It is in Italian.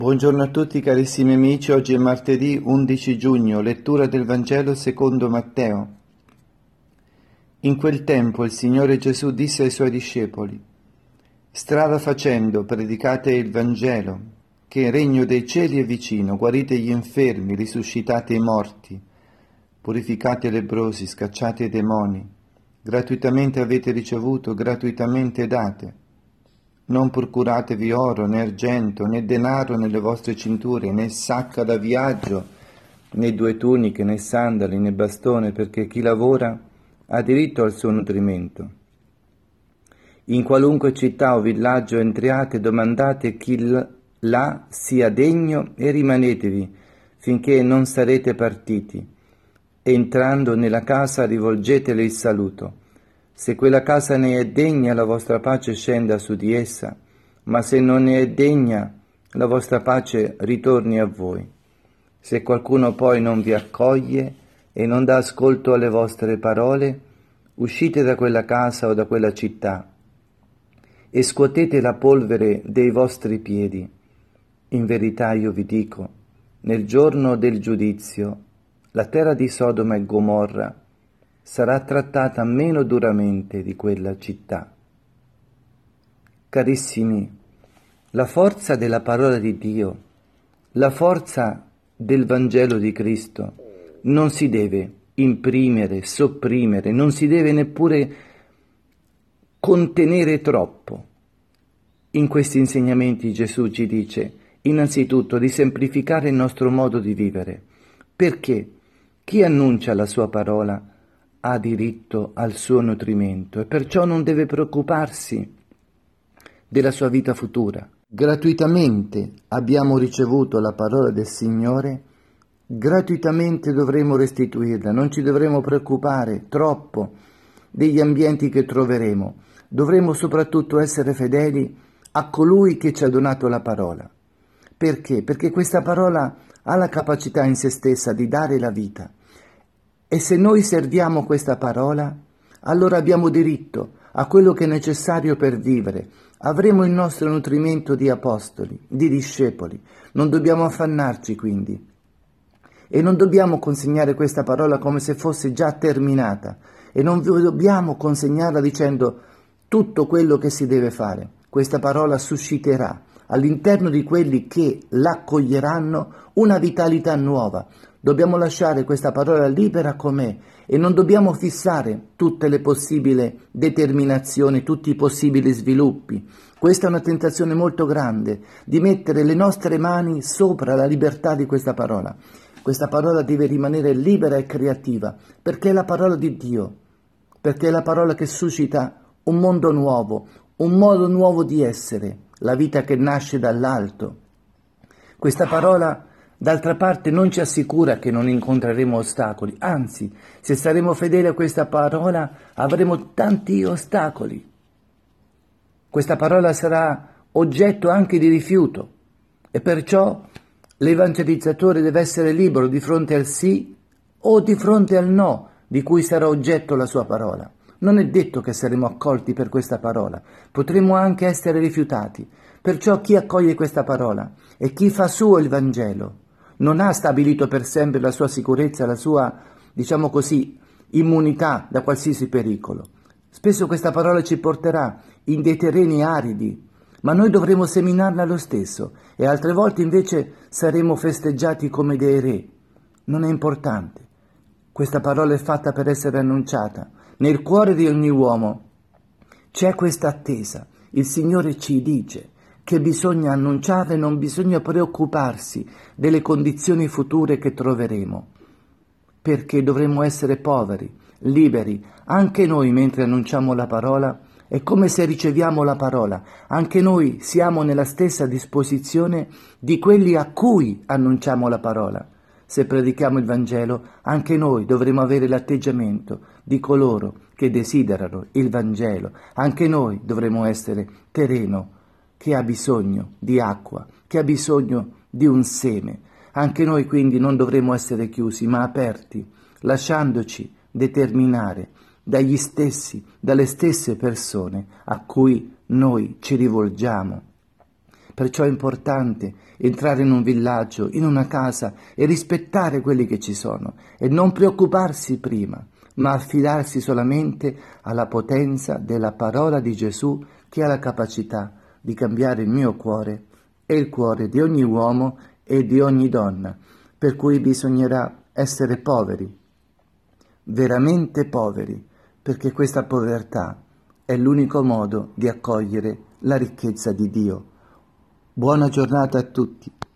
Buongiorno a tutti carissimi amici, oggi è martedì 11 giugno, lettura del Vangelo secondo Matteo. In quel tempo il Signore Gesù disse ai Suoi discepoli: strada facendo, predicate il Vangelo, che il regno dei cieli è vicino, guarite gli infermi, risuscitate i morti, purificate i lebbrosi, scacciate i demoni. Gratuitamente avete ricevuto, gratuitamente date. Non procuratevi oro, né argento, né denaro nelle vostre cinture, né sacca da viaggio, né 2 tuniche, né sandali, né bastone, perché chi lavora ha diritto al suo nutrimento. In qualunque città o villaggio entriate, domandate chi là sia degno e rimanetevi, finché non sarete partiti. Entrando nella casa rivolgetele il saluto. Se quella casa ne è degna, la vostra pace scenda su di essa, ma se non ne è degna, la vostra pace ritorni a voi. Se qualcuno poi non vi accoglie e non dà ascolto alle vostre parole, uscite da quella casa o da quella città e scuotete la polvere dei vostri piedi. In verità io vi dico, nel giorno del giudizio, la terra di Sodoma e Gomorra sarà trattata meno duramente di quella città. Carissimi, la forza della parola di Dio, la forza del Vangelo di Cristo non si deve imprimere, sopprimere, non si deve neppure contenere troppo. In questi insegnamenti Gesù ci dice innanzitutto di semplificare il nostro modo di vivere, perché chi annuncia la sua parola ha diritto al suo nutrimento e perciò non deve preoccuparsi della sua vita futura. Gratuitamente abbiamo ricevuto la parola del Signore, gratuitamente dovremo restituirla, non ci dovremo preoccupare troppo degli ambienti che troveremo, dovremo soprattutto essere fedeli a colui che ci ha donato la parola. Perché? Perché questa parola ha la capacità in se stessa di dare la vita. E se noi serviamo questa parola, allora abbiamo diritto a quello che è necessario per vivere. Avremo il nostro nutrimento di apostoli, di discepoli. Non dobbiamo affannarci quindi. E non dobbiamo consegnare questa parola come se fosse già terminata. E non dobbiamo consegnarla dicendo tutto quello che si deve fare. Questa parola susciterà all'interno di quelli che l'accoglieranno una vitalità nuova. Dobbiamo lasciare questa parola libera com'è e non dobbiamo fissare tutte le possibili determinazioni, tutti i possibili sviluppi. Questa è una tentazione molto grande, di mettere le nostre mani sopra la libertà di questa parola. Questa parola deve rimanere libera e creativa, perché è la parola di Dio, perché è la parola che suscita un mondo nuovo, un modo nuovo di essere, la vita che nasce dall'alto. Questa parola, d'altra parte, non ci assicura che non incontreremo ostacoli, anzi, se saremo fedeli a questa parola avremo tanti ostacoli. Questa parola sarà oggetto anche di rifiuto e perciò l'evangelizzatore deve essere libero di fronte al sì o di fronte al no di cui sarà oggetto la sua parola. Non è detto che saremo accolti per questa parola, potremo anche essere rifiutati. Perciò chi accoglie questa parola e chi fa suo il Vangelo non ha stabilito per sempre la sua sicurezza, la sua, diciamo così, immunità da qualsiasi pericolo. Spesso questa parola ci porterà in dei terreni aridi, ma noi dovremo seminarla lo stesso e altre volte invece saremo festeggiati come dei re. Non è importante. Questa parola è fatta per essere annunciata. Nel cuore di ogni uomo c'è questa attesa. Il Signore ci dice che bisogna annunciarla e non bisogna preoccuparsi delle condizioni future che troveremo, perché dovremmo essere poveri, liberi. Anche noi mentre annunciamo la parola è come se riceviamo la parola. Anche noi siamo nella stessa disposizione di quelli a cui annunciamo la parola. Se predichiamo il Vangelo, anche noi dovremo avere l'atteggiamento di coloro che desiderano il Vangelo. Anche noi dovremo essere terreno che ha bisogno di acqua, che ha bisogno di un seme. Anche noi quindi non dovremo essere chiusi, ma aperti, lasciandoci determinare dalle stesse persone a cui noi ci rivolgiamo. Perciò è importante entrare in un villaggio, in una casa e rispettare quelli che ci sono e non preoccuparsi prima, ma affidarsi solamente alla potenza della parola di Gesù che ha la capacità di cambiare il mio cuore e il cuore di ogni uomo e di ogni donna, per cui bisognerà essere poveri, veramente poveri, perché questa povertà è l'unico modo di accogliere la ricchezza di Dio. Buona giornata a tutti.